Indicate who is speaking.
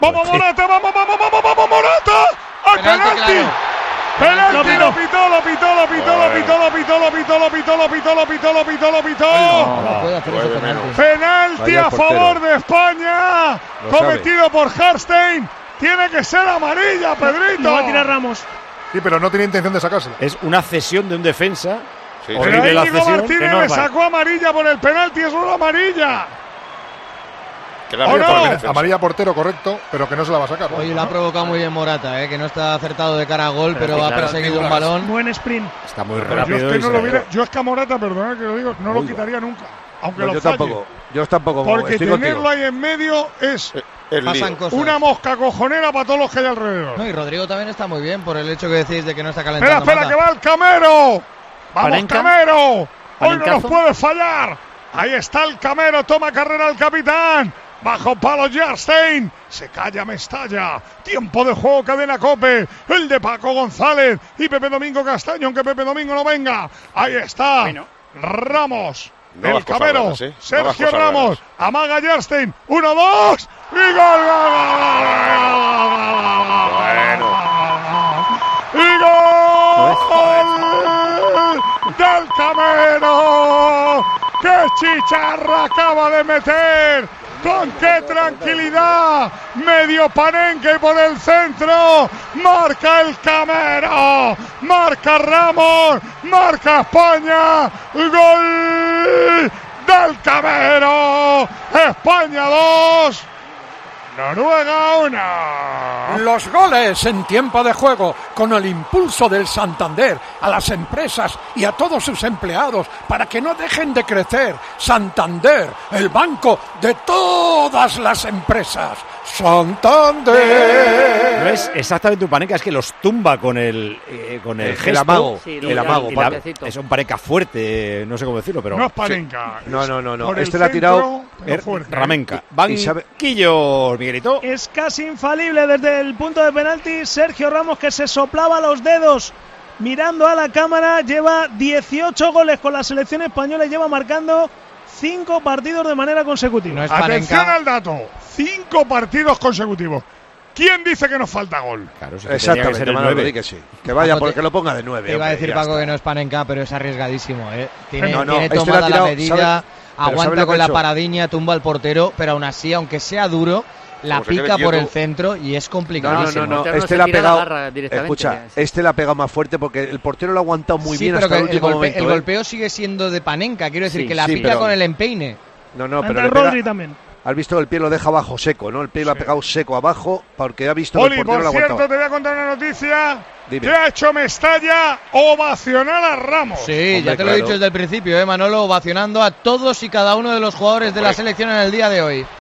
Speaker 1: ¡Vamos Morata! ¡Vamos Morata! ¡Al penalti! ¡Penalti! Lo pitó. Penalti a favor de España, cometido por Harstein. Tiene que ser amarilla, Pedrito.
Speaker 2: No va a tirar Ramos.
Speaker 3: Sí, pero no tiene intención de sacársela.
Speaker 4: Es una cesión de un defensa.
Speaker 1: Sí, pero ahí Íñigo Martínez le sacó amarilla por el penalti, es una amarilla.
Speaker 3: Amarilla portero, correcto, pero que no se la va a sacar.
Speaker 5: Oye, la ha provocado muy bien Morata, que no está acertado de cara a gol, pero ha perseguido un balón.
Speaker 2: Buen sprint.
Speaker 4: Está muy rápido.
Speaker 1: Yo es que a Morata, perdona que lo digo, no lo quitaría nunca. Aunque lo falle.
Speaker 6: Yo tampoco.
Speaker 1: Porque tenerlo ahí en medio es una mosca cojonera para todos los que hay alrededor.
Speaker 5: No, y Rodrigo también está muy bien por el hecho que decís de que no está calentando.
Speaker 1: Espera, que va el Camero. ¡Vamos, Camero! Hoy no nos puede fallar. Ahí está el Camero, toma carrera el capitán. Bajo palo Jarstein. Se calla Mestalla. Tiempo de juego, cadena COPE. El de Paco González y Pepe Domingo Castaño, aunque Pepe Domingo no venga. Ahí está. Bueno. Ramos. No el Camero. Buenas, ¿eh? Sergio Ramos. Buenas. Amaga Jarstein. 1-2. Y gol. Y gol del Camero. ¡Qué chicharra acaba de meter! ¡Con qué tranquilidad! Medio Panenka y por el centro. Marca el Camero. Marca Ramos. Marca España. Gol del Camero. España 2. Noruega 1.
Speaker 7: Los goles en tiempo de juego con el impulso del Santander a las empresas y a todos sus empleados para que no dejen de crecer. Santander, el banco de todas las empresas. Santander.
Speaker 4: No es exactamente un Panenka, es que los tumba con el gesto.
Speaker 6: El amago.
Speaker 4: Sí, el amago. Es un Panenka fuerte, no sé cómo decirlo, pero...
Speaker 1: No es Panenka.
Speaker 6: Sí. No. Este le ha tirado
Speaker 4: Ramenka. Banquillo, Miguelito.
Speaker 2: Es casi infalible desde el punto de penalti. Sergio Ramos, que se soplaba los dedos mirando a la cámara. Lleva 18 goles con la selección española y lleva marcando 5 partidos de manera consecutiva.
Speaker 5: No es
Speaker 1: Atención al dato. 5 partidos consecutivos. ¿Quién dice que nos falta gol?
Speaker 4: Claro, si
Speaker 6: exactamente,
Speaker 4: que el 9.
Speaker 6: Que sí. Que vaya porque lo ponga de 9.
Speaker 5: Te iba a decir, Paco, que no es Panenka, pero es arriesgadísimo. Tiene
Speaker 6: este
Speaker 5: tomada la medida,
Speaker 6: ¿sabe?
Speaker 5: aguanta con la paradiña, tumba al portero, pero aún así, aunque sea duro, la pica por el centro y es complicadísimo.
Speaker 6: No. Este le ha pegado. Escucha, este le ha pegado más fuerte porque el portero lo ha aguantado muy bien hasta el último momento.
Speaker 5: El golpeo sigue siendo de Panenka, quiero decir que la pica con el empeine.
Speaker 2: Pero Rodri también.
Speaker 6: Has visto que el pie lo deja abajo seco, ¿no? El pie lo ha pegado seco abajo porque ha visto
Speaker 1: Oli,
Speaker 6: que el portero lo ha aguantado.
Speaker 1: Por cierto, te voy a contar una noticia. Dime. Que ha hecho Mestalla ovacionar a Ramos.
Speaker 5: Sí, hombre, ya te lo he dicho desde el principio, Manolo, ovacionando a todos y cada uno de los jugadores de la selección en el día de hoy.